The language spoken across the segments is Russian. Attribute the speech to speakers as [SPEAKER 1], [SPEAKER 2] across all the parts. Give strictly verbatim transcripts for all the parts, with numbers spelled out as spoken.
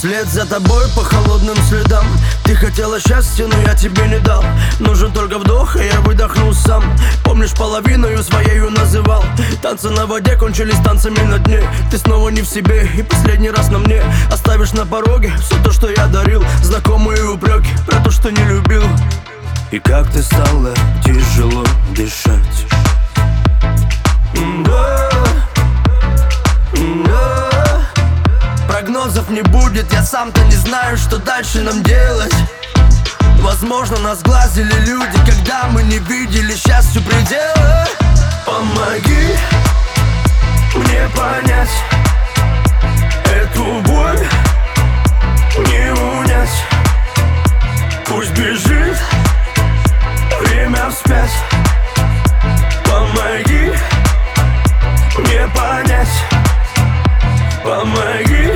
[SPEAKER 1] Вслед за тобой по холодным следам. Ты хотела счастья, но я тебе не дал. Нужен только вдох, и я выдохну сам. Помнишь, половиною своею называл. Танцы на воде кончились танцами на дне. Ты снова не в себе, и последний раз на мне оставишь на пороге все то, что я дарил. Знакомые упреки про то, что не любил. И как ты стала тяжело дышать. Да, да. Прогнозов не будет, я сам-то не знаю, что дальше нам делать. Возможно, нас глазили люди, когда мы не видели счастью предела. Помоги мне понять эту боль, не унять. Пусть бежит время вспять. Помоги мне понять. Помоги.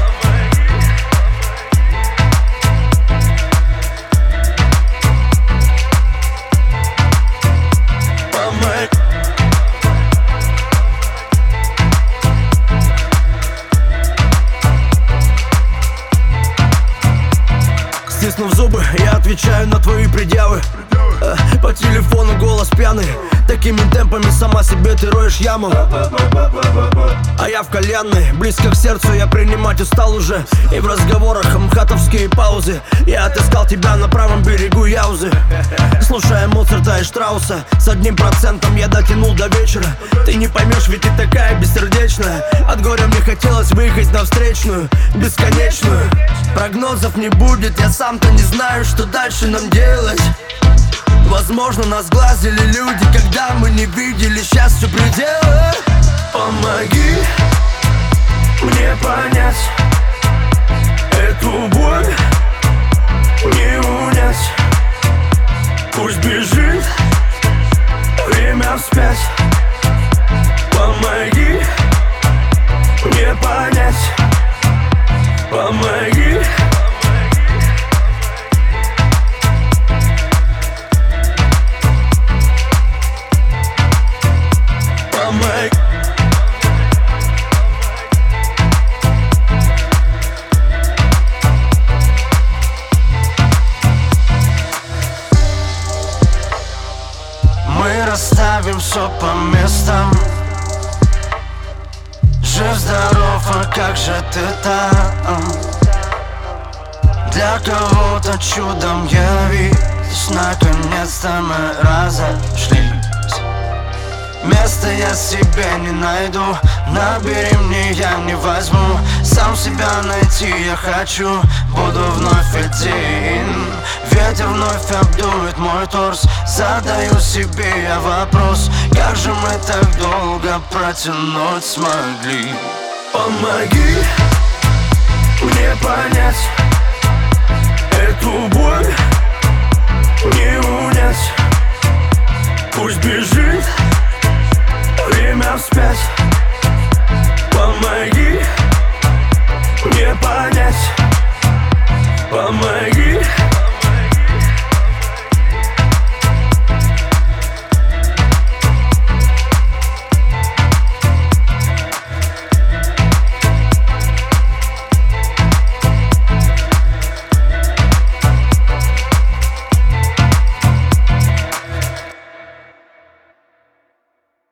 [SPEAKER 1] Стиснув зубы, я отвечаю на твои предъявы. По телефону голос пьяный. Такими темпами сама себе ты роешь яму. А я в кальянной, близко к сердцу, я принимать устал уже. И в разговорах мхатовские паузы. Я отыскал тебя на правом берегу Яузы. Слушая Моцарта и Штрауса, с одним процентом я дотянул до вечера. Ты не поймешь, ведь ты такая бессердечная. От горя мне хотелось выехать на встречную, бесконечную. Прогнозов не будет, я сам-то не знаю, что дальше нам делать. Возможно, нас глазили люди, когда мы не видели счастью предела. Помоги мне понять эту боль, не унять. Пусть бежит время вспять. Помоги мне понять. Помоги.
[SPEAKER 2] Мы расставим все по местам. Жив-здоров, а как же ты там? Для кого-то чудом явились. Наконец-то мы разошлись. Места я себе не найду. Набери мне, я не возьму. Сам себя найти я хочу. Буду вновь один. Ветер вновь обдует мой торс. Задаю себе я вопрос: как же мы так долго протянуть смогли?
[SPEAKER 1] Помоги мне понять эту боль, не унять. Пусть бежит время вспять.